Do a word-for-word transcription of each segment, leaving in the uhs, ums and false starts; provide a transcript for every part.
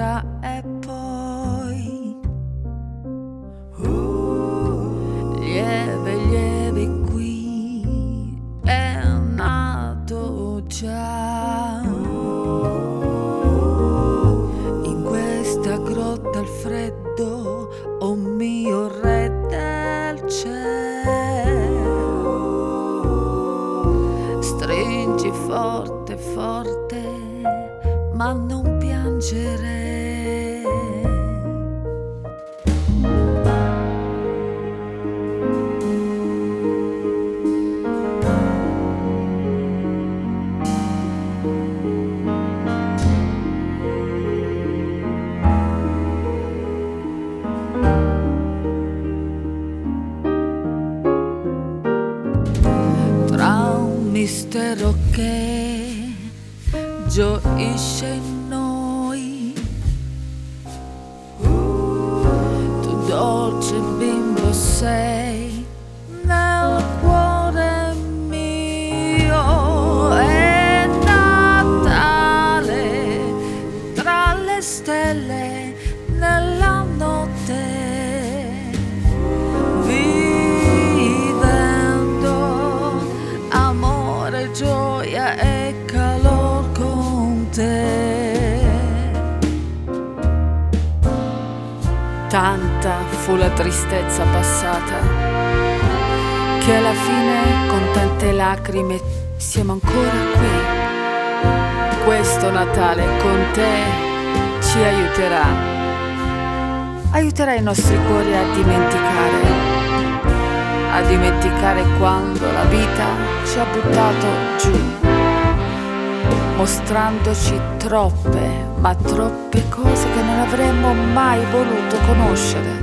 ora e poi lieve, lieve qui è nato già in questa grotta al freddo, oh mio re del cielo. Stringi forte, forte, ma non piangere. Mistero che gioisce in noi, tu dolce bimbo sei nel cuore mio. È Natale tra le stelle nella notte, gioia e calor con te. Tanta fu la tristezza passata che alla fine con tante lacrime siamo ancora qui. Questo Natale con te ci aiuterà, aiuterà i nostri cuori a dimenticare a dimenticare quando la vita ci ha buttato giù, mostrandoci troppe, ma troppe cose che non avremmo mai voluto conoscere.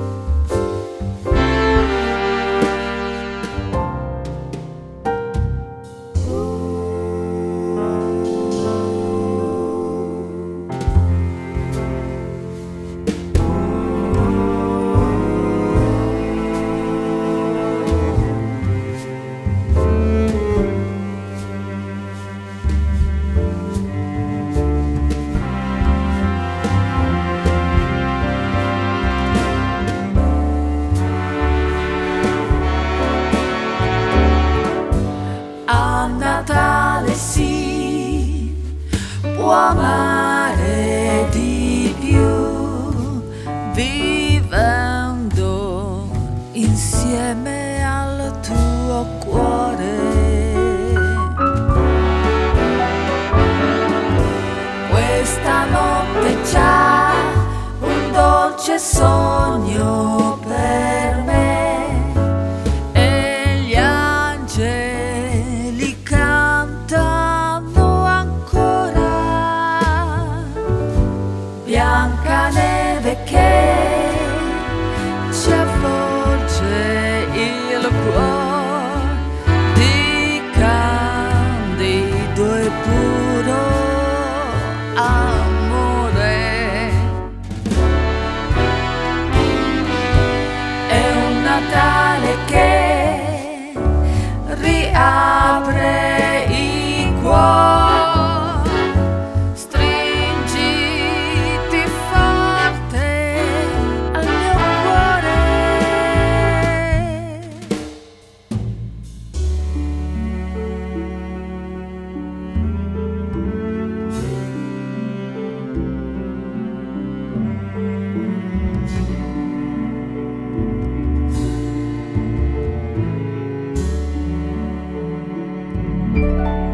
Natale si può amare di più vivendo insieme al tuo cuore. Questa notte c'ha un dolce sogno per me. Biancaneve che ci avvolge il cuore di candido e puro amore. È un Natale che riapre i cuori. Thank you.